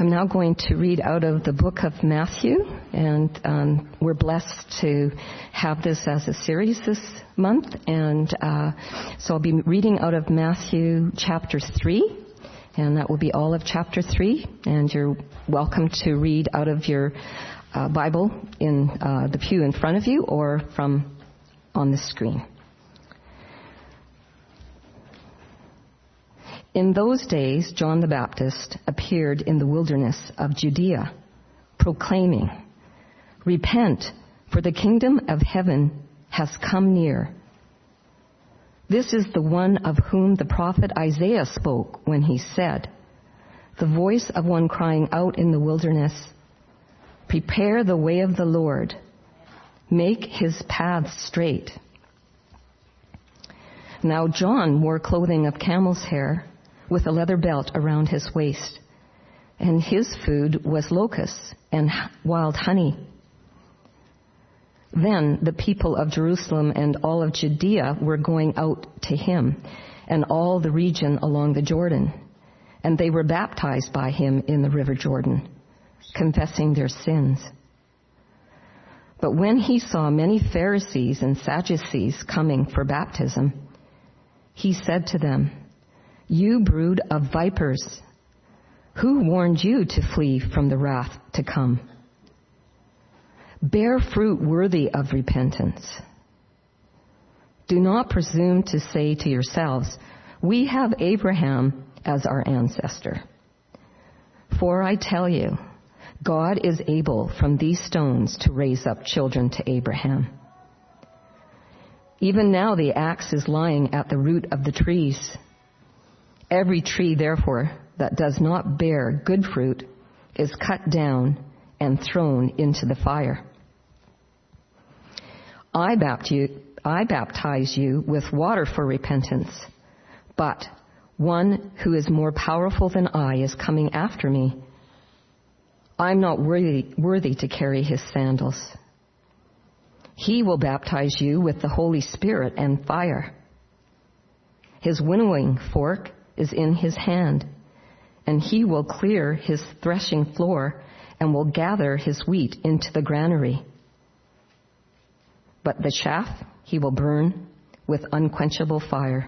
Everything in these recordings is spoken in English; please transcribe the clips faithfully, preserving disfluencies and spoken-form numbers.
I'm now going to read out of the book of Matthew, and um, we're blessed to have this as a series this month. And uh, so I'll be reading out of Matthew chapter three, and that will be all of chapter three. And you're welcome to read out of your uh, Bible in uh, the pew in front of you or from on the screen. In those days, John the Baptist appeared in the wilderness of Judea, proclaiming, "Repent, for the kingdom of heaven has come near." This is the one of whom the prophet Isaiah spoke when he said, "The voice of one crying out in the wilderness, prepare the way of the Lord, make his paths straight." Now John wore clothing of camel's hair, with a leather belt around his waist, and his food was locusts and wild honey. Then the people of Jerusalem and all of Judea were going out to him, and all the region along the Jordan, and they were baptized by him in the river Jordan, confessing their sins. But when he saw many Pharisees and Sadducees coming for baptism, he said to them, "You brood of vipers, who warned you to flee from the wrath to come? Bear fruit worthy of repentance. Do not presume to say to yourselves, 'We have Abraham as our ancestor.' For I tell you, God is able from these stones to raise up children to Abraham. Even now the axe is lying at the root of the trees. Every tree, therefore, that does not bear good fruit is cut down and thrown into the fire. I baptize you with water for repentance, but one who is more powerful than I is coming after me. I'm not worthy, worthy to carry his sandals. He will baptize you with the Holy Spirit and fire. His winnowing fork is in his hand, and he will clear his threshing floor and will gather his wheat into the granary. But the chaff he will burn with unquenchable fire."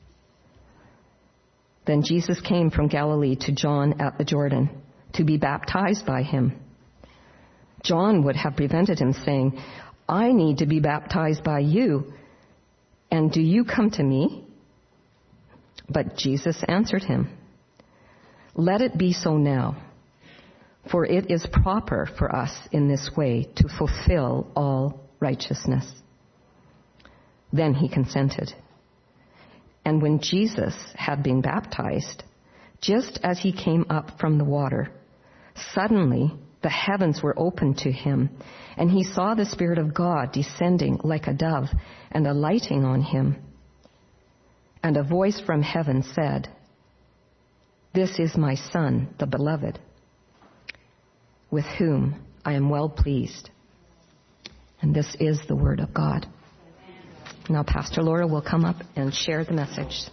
Then Jesus came from Galilee to John at the Jordan to be baptized by him. John would have prevented him, saying, "I need to be baptized by you, and do you come to me?" But Jesus answered him, "Let it be so now, for it is proper for us in this way to fulfill all righteousness." Then he consented. And when Jesus had been baptized, just as he came up from the water, suddenly the heavens were opened to him, and he saw the Spirit of God descending like a dove and alighting on him. And a voice from heaven said, "This is my Son, the Beloved, with whom I am well pleased." And this is the word of God. Now Pastor Laura will come up and share the message.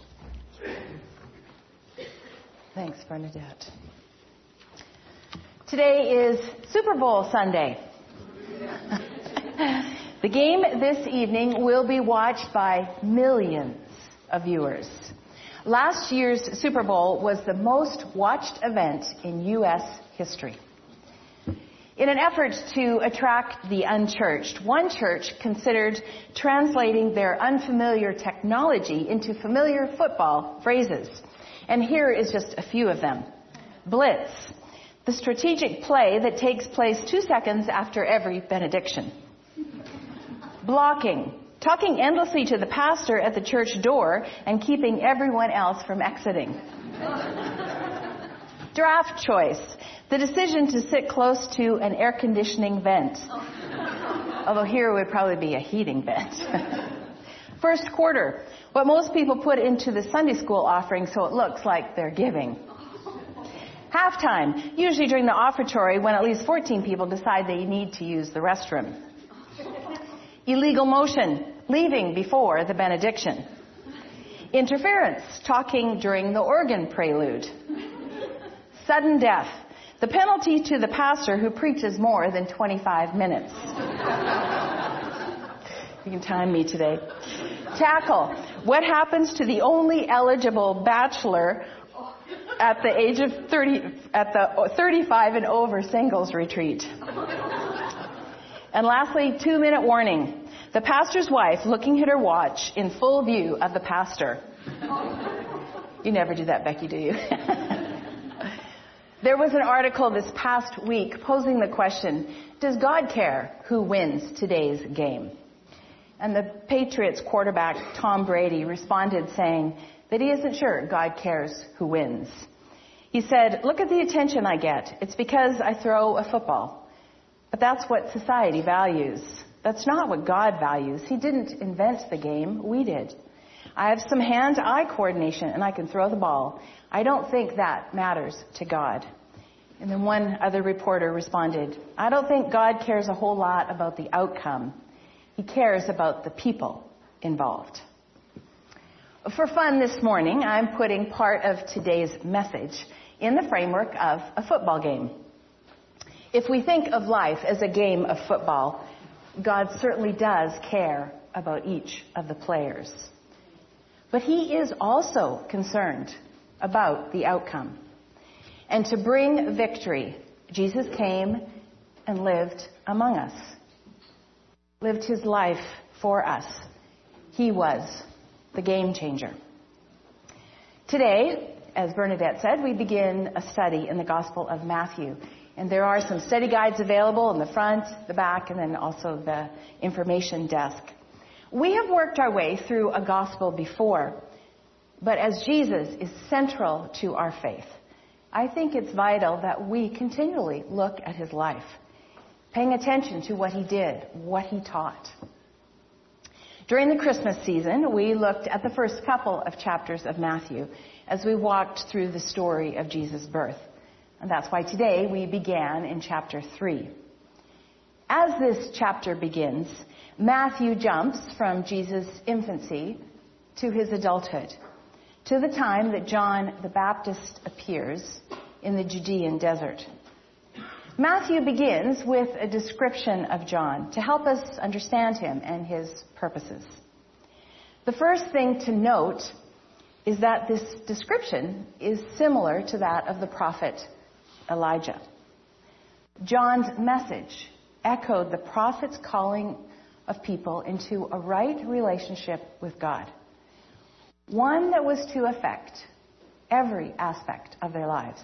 Thanks, Bernadette. Today is Super Bowl Sunday. The game this evening will be watched by millions of viewers. Last year's Super Bowl was the most watched event in U S history. In an effort to attract the unchurched, one church considered translating their unfamiliar technology into familiar football phrases. And here is just a few of them. Blitz, the strategic play that takes place two seconds after every benediction. Blocking, talking endlessly to the pastor at the church door and keeping everyone else from exiting. Draft choice, the decision to sit close to an air conditioning vent. Although here would probably be a heating vent. First quarter, what most people put into the Sunday school offering so it looks like they're giving. Halftime, usually during the offertory when at least fourteen people decide they need to use the restroom. Illegal motion, leaving before the benediction. Interference, talking during the organ prelude. Sudden death, The penalty to the pastor who preaches more than twenty-five minutes. You can time me today. Tackle. What happens to the only eligible bachelor at the age of thirty, at the thirty-five and over singles retreat? And lastly, two-minute warning. The pastor's wife looking at her watch in full view of the pastor. You never do that, Becky, do you? There was an article this past week posing the question, does God care who wins today's game? And the Patriots quarterback, Tom Brady, responded saying that he isn't sure God cares who wins. He said, look at the attention I get. It's because I throw a football. But that's what society values. That's not what God values. He didn't invent the game. We did. I have some hand-eye coordination and I can throw the ball. I don't think that matters to God. And then one other reporter responded, I don't think God cares a whole lot about the outcome. He cares about the people involved. For fun this morning, I'm putting part of today's message in the framework of a football game. If we think of life as a game of football, God certainly does care about each of the players. But He is also concerned about the outcome. And to bring victory, Jesus came and lived among us. Lived His life for us. He was the game changer. Today, as Bernadette said, we begin a study in the Gospel of Matthew. And there are some study guides available in the front, the back, and then also the information desk. We have worked our way through a gospel before, but as Jesus is central to our faith, I think it's vital that we continually look at His life, paying attention to what He did, what He taught. During the Christmas season, we looked at the first couple of chapters of Matthew as we walked through the story of Jesus' birth. And that's why today we began in chapter three. As this chapter begins, Matthew jumps from Jesus' infancy to His adulthood, to the time that John the Baptist appears in the Judean desert. Matthew begins with a description of John to help us understand him and his purposes. The first thing to note is that this description is similar to that of the prophet Elijah. John's message echoed the prophet's calling of people into a right relationship with God, one that was to affect every aspect of their lives.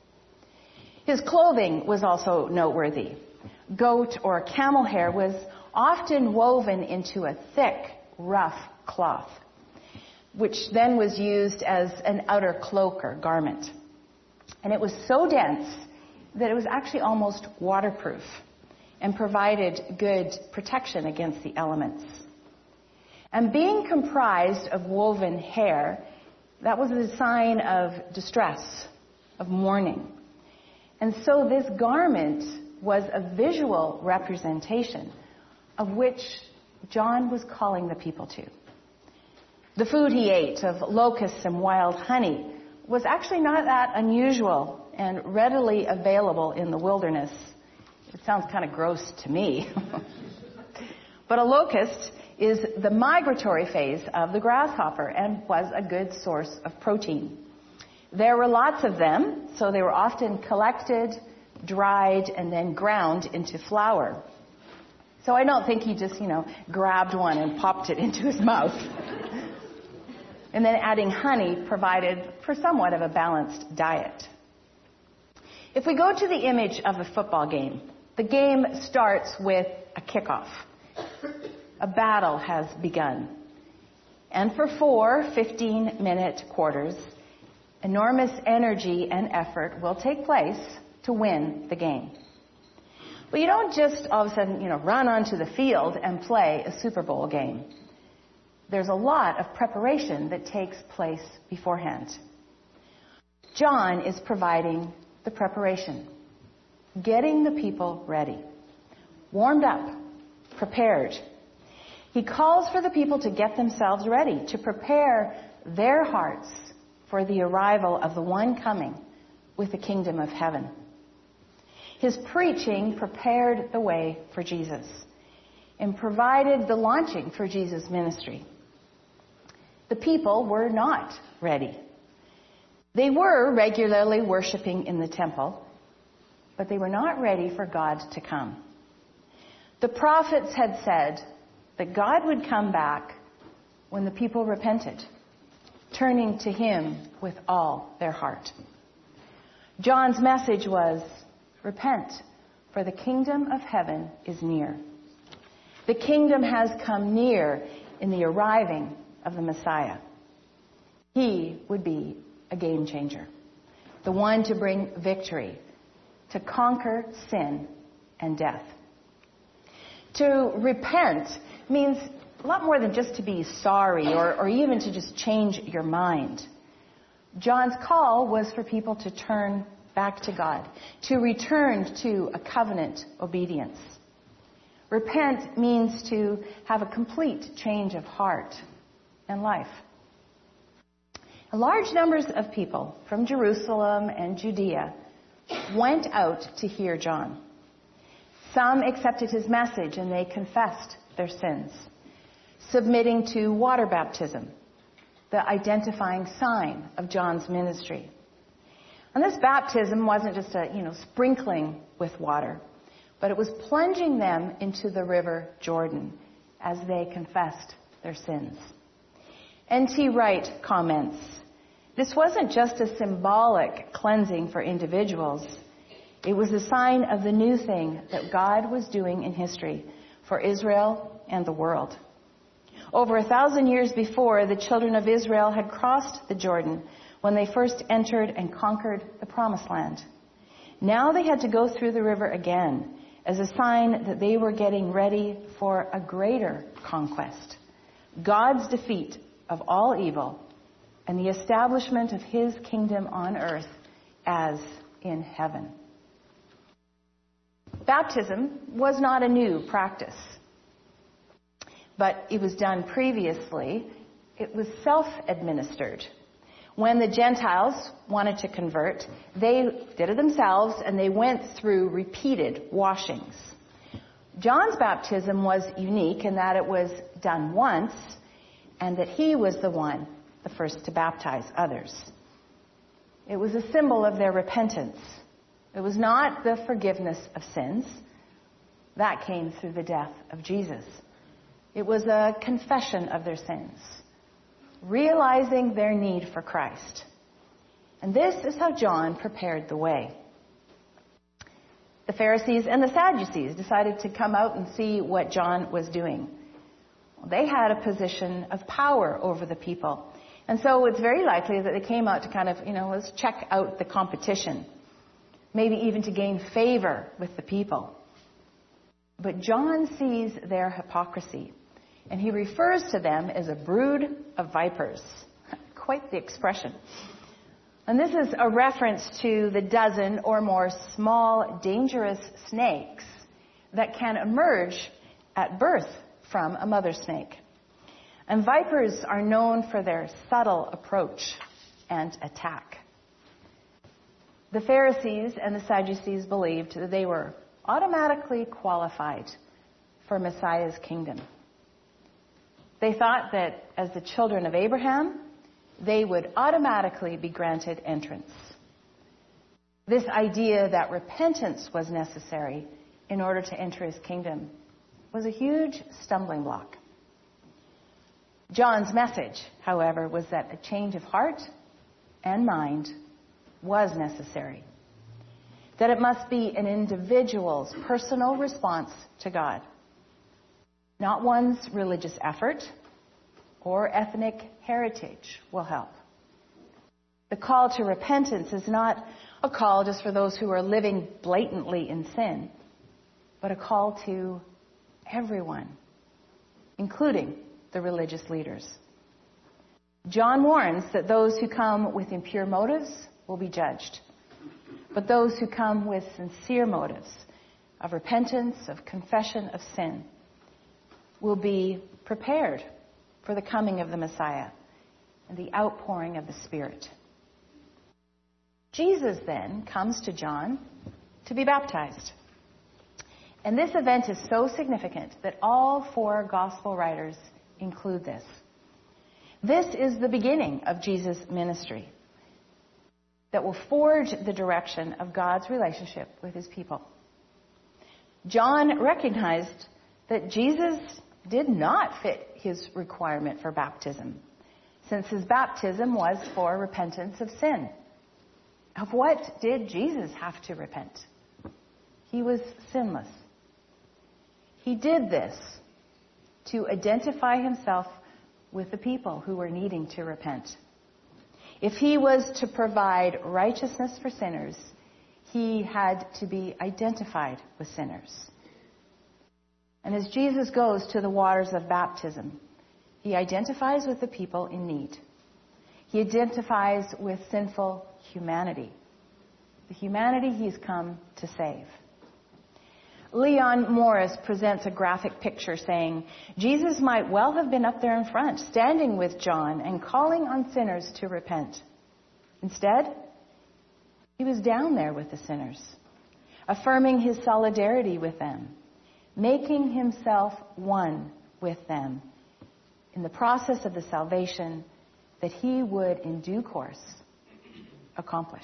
His clothing was also noteworthy. Goat or camel hair was often woven into a thick, rough cloth, which then was used as an outer cloak or garment. And it was so dense that it was actually almost waterproof and provided good protection against the elements. And being comprised of woven hair, that was a sign of distress, of mourning. And so this garment was a visual representation of which John was calling the people to. The food he ate of locusts and wild honey was actually not that unusual and readily available in the wilderness. It sounds kind of gross to me. But a locust is the migratory phase of the grasshopper and was a good source of protein. There were lots of them, so they were often collected, dried, and then ground into flour. So I don't think he just, you know, grabbed one and popped it into his mouth. And then adding honey provided for somewhat of a balanced diet. If we go to the image of a football game, the game starts with a kickoff. A battle has begun. And for four fifteen-minute quarters, enormous energy and effort will take place to win the game. But you don't just all of a sudden, you know, run onto the field and play a Super Bowl game. There's a lot of preparation that takes place beforehand. John is providing the preparation, getting the people ready, warmed up, prepared. He calls for the people to get themselves ready, to prepare their hearts for the arrival of the one coming with the kingdom of heaven. His preaching prepared the way for Jesus and provided the launching for Jesus' ministry. The people were not ready. They were regularly worshiping in the temple, but they were not ready for God to come. The prophets had said that God would come back when the people repented, turning to Him with all their heart. John's message was, repent, for the kingdom of heaven is near. The kingdom has come near in the arriving of the Messiah. He would be a game changer, the one to bring victory, to conquer sin and death. To repent means a lot more than just to be sorry or, or even to just change your mind. John's call was for people to turn back to God, to return to a covenant obedience. Repent means to have a complete change of heart and life. Large numbers of people from Jerusalem and Judea went out to hear John. Some accepted his message and they confessed their sins, submitting to water baptism, the identifying sign of John's ministry. And this baptism wasn't just a, you know, sprinkling with water, but it was plunging them into the river Jordan as they confessed their sins. N T Wright comments, this wasn't just a symbolic cleansing for individuals. It was a sign of the new thing that God was doing in history for Israel and the world. Over a thousand years before, the children of Israel had crossed the Jordan when they first entered and conquered the Promised Land. Now they had to go through the river again as a sign that they were getting ready for a greater conquest, God's defeat of all evil and the establishment of His kingdom on earth as in heaven. Baptism was not a new practice, but it was done previously. It was self-administered. When the Gentiles wanted to convert, they did it themselves and they went through repeated washings. John's baptism was unique in that it was done once and that he was the one, the first to baptize others. It was a symbol of their repentance. It was not the forgiveness of sins. That came through the death of Jesus. It was a confession of their sins, realizing their need for Christ. And this is how John prepared the way. The Pharisees and the Sadducees decided to come out and see what John was doing. They had a position of power over the people. And so it's very likely that they came out to kind of, you know, let's check out the competition. Maybe even to gain favor with the people. But John sees their hypocrisy. And he refers to them as a brood of vipers. Quite the expression. And this is a reference to the dozen or more small, dangerous snakes that can emerge at birth from a mother snake. And vipers are known for their subtle approach and attack. The Pharisees and the Sadducees believed that they were automatically qualified for Messiah's kingdom. They thought that as the children of Abraham, they would automatically be granted entrance. This idea that repentance was necessary in order to enter His kingdom was a huge stumbling block. John's message, however, was that a change of heart and mind was necessary. That it must be an individual's personal response to God, not one's religious effort or ethnic heritage will help. The call to repentance is not a call just for those who are living blatantly in sin, but a call to everyone, including the religious leaders. John warns that those who come with impure motives will be judged, but those who come with sincere motives of repentance, of confession of sin, will be prepared for the coming of the Messiah and the outpouring of the Spirit. Jesus then comes to John to be baptized. And this event is so significant that all four gospel writers include this. This is the beginning of Jesus' ministry that will forge the direction of God's relationship with his people. John recognized that Jesus did not fit his requirement for baptism, since his baptism was for repentance of sin. Of what did Jesus have to repent? He was sinless. He did this to identify himself with the people who were needing to repent. If he was to provide righteousness for sinners, he had to be identified with sinners. And as Jesus goes to the waters of baptism, he identifies with the people in need. He identifies with sinful humanity, the humanity he's come to save. Leon Morris presents a graphic picture saying, Jesus might well have been up there in front, standing with John and calling on sinners to repent. Instead, he was down there with the sinners, affirming his solidarity with them, making himself one with them in the process of the salvation that he would in due course accomplish.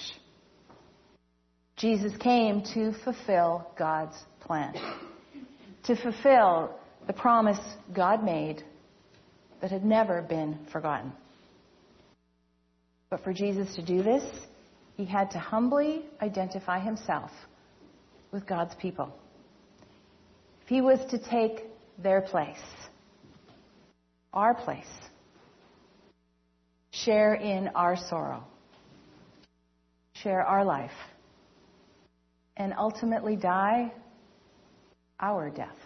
Jesus came to fulfill God's plan, to fulfill the promise God made that had never been forgotten. But for Jesus to do this, he had to humbly identify himself with God's people. If he was to take their place, our place, share in our sorrow, share our life, and ultimately die our death.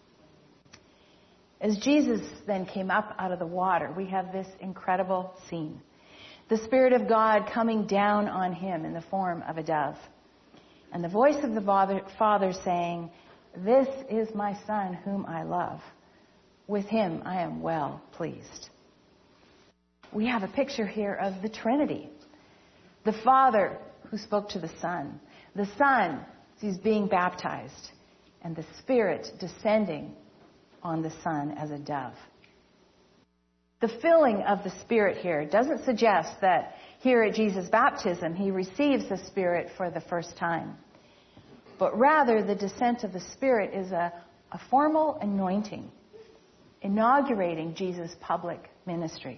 As Jesus then came up out of the water, we have this incredible scene. The Spirit of God coming down on him in the form of a dove. And the voice of the Father saying, "This is my Son whom I love. With him I am well pleased." We have a picture here of the Trinity. The Father who spoke to the Son. The Son who's being baptized. And the Spirit descending on the Son as a dove. The filling of the Spirit here doesn't suggest that here at Jesus' baptism he receives the Spirit for the first time. But rather the descent of the Spirit is a, a formal anointing, inaugurating Jesus' public ministry.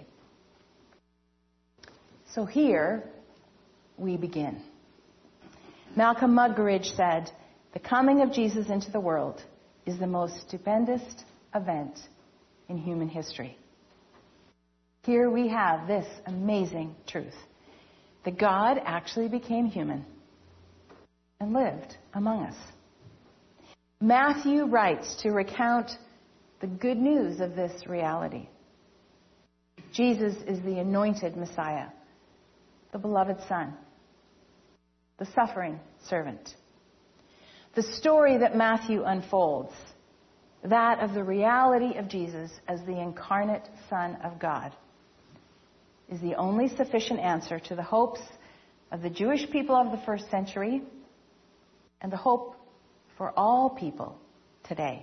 So here we begin. Malcolm Muggeridge said, "The coming of Jesus into the world is the most stupendous event in human history." Here we have this amazing truth, that God actually became human and lived among us. Matthew writes to recount the good news of this reality. Jesus is the anointed Messiah, the beloved Son, the suffering servant. The story that Matthew unfolds, that of the reality of Jesus as the incarnate Son of God, is the only sufficient answer to the hopes of the Jewish people of the first century and the hope for all people today.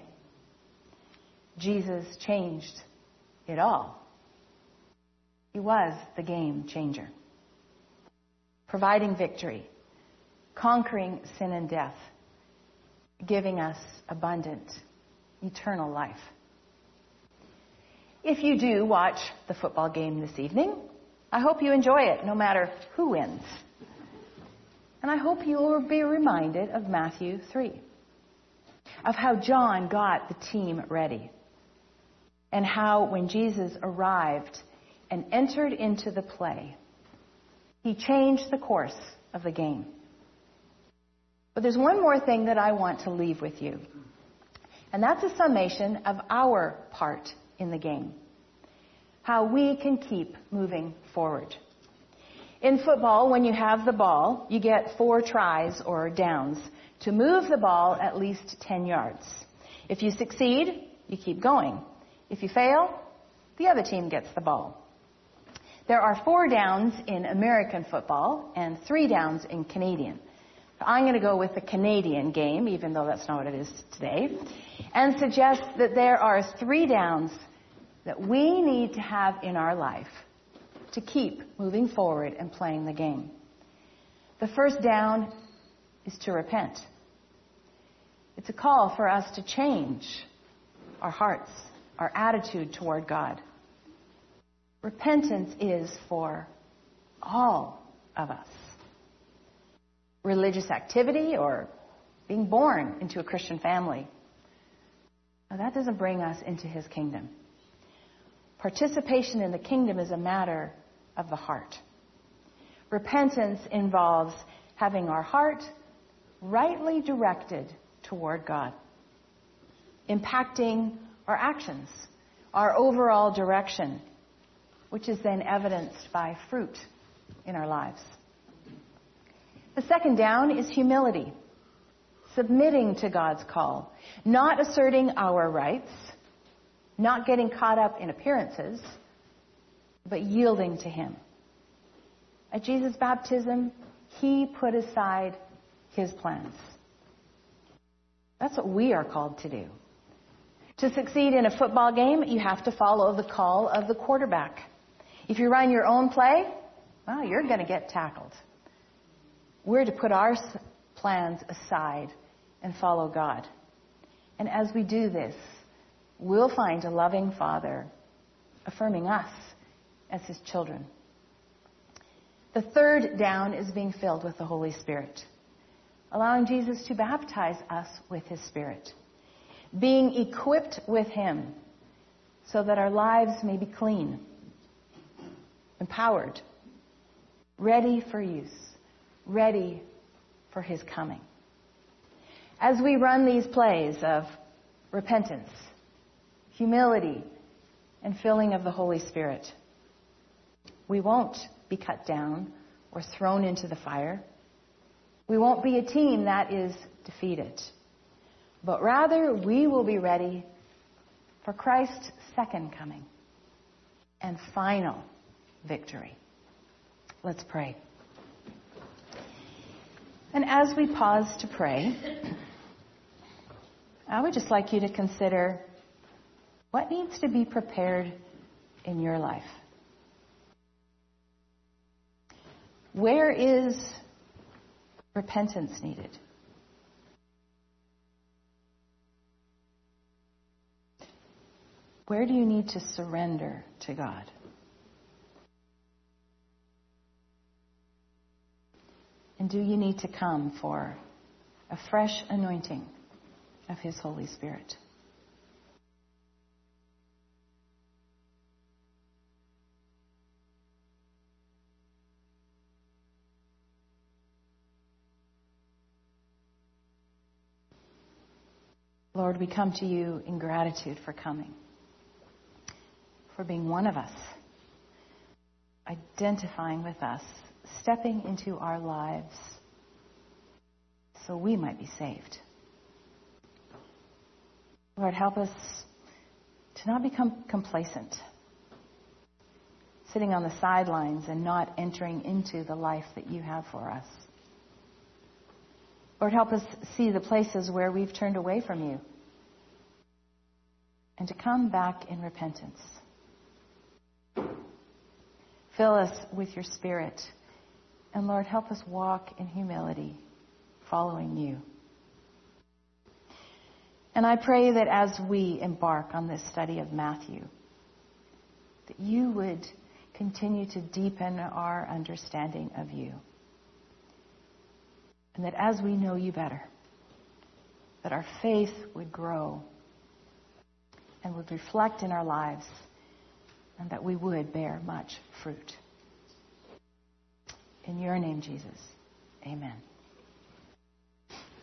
Jesus changed it all. He was the game changer, providing victory, conquering sin and death, giving us abundant, eternal life. If you do watch the football game this evening, I hope you enjoy it, no matter who wins. And I hope you will be reminded of Matthew three, of how John got the team ready, and how when Jesus arrived and entered into the play, he changed the course of the game. But there's one more thing that I want to leave with you, and that's a summation of our part in the game. How we can keep moving forward. In football, when you have the ball, you get four tries or downs to move the ball at least ten yards. If you succeed, you keep going. If you fail, the other team gets the ball. There are four downs in American football and three downs in Canadian. I'm going to go with the Canadian game, even though that's not what it is today, and suggest that there are three downs that we need to have in our life to keep moving forward and playing the game. The first down is to repent. It's a call for us to change our hearts, our attitude toward God. Repentance is for all of us. Religious activity or being born into a Christian family. Now, that doesn't bring us into His kingdom. Participation in the kingdom is a matter of the heart. Repentance involves having our heart rightly directed toward God, impacting our actions, our overall direction, which is then evidenced by fruit in our lives. The second down is humility, submitting to God's call, not asserting our rights, not getting caught up in appearances, but yielding to Him. At Jesus' baptism, He put aside His plans. That's what we are called to do. To succeed in a football game, you have to follow the call of the quarterback. If you run your own play, well, you're going to get tackled. We're to put our plans aside and follow God. And as we do this, we'll find a loving Father affirming us as His children. The third down is being filled with the Holy Spirit, allowing Jesus to baptize us with His Spirit, being equipped with Him so that our lives may be clean, empowered, ready for use, ready for His coming. As we run these plays of repentance, humility, and filling of the Holy Spirit, we won't be cut down or thrown into the fire. We won't be a team that is defeated, but rather we will be ready for Christ's second coming and final victory. Let's pray. And as we pause to pray, I would just like you to consider what needs to be prepared in your life. Where is repentance needed? Where do you need to surrender to God? And do you need to come for a fresh anointing of His Holy Spirit? Lord, we come to You in gratitude for coming, for being one of us, identifying with us, stepping into our lives so we might be saved. Lord, help us to not become complacent, sitting on the sidelines and not entering into the life that You have for us. Lord, help us see the places where we've turned away from You and to come back in repentance. Fill us with Your Spirit. And Lord, help us walk in humility, following You. And I pray that as we embark on this study of Matthew, that You would continue to deepen our understanding of You. And that as we know You better, that our faith would grow and would reflect in our lives, and that we would bear much fruit. In Your name, Jesus, amen.